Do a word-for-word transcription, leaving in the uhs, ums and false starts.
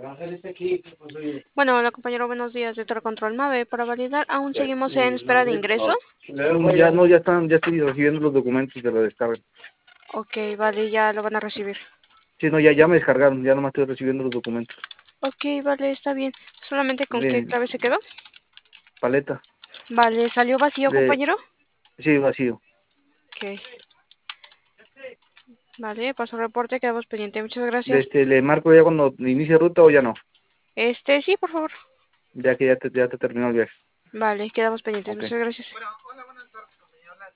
Bueno, hola compañero, buenos días de Tercontrol Mave. Para validar, aún seguimos en espera de ingreso. Ya no, ya están, ya estoy recibiendo los documentos de la descarga. Ok, vale, ya lo van a recibir. Sí, no, ya, ya me descargaron, ya nomás estoy recibiendo los documentos. Ok, vale, está bien. ¿Solamente con qué De clave se quedó? paleta. Vale, ¿salió vacío, De, compañero? sí, vacío. Ok, vale, paso el reporte, quedamos pendientes. Muchas De gracias. este, le marco ya cuando inicie ruta o ya no. Este, sí, por favor. Ya que ya te, ya te terminó el viaje. Vale, quedamos pendientes. Ok. Muchas gracias.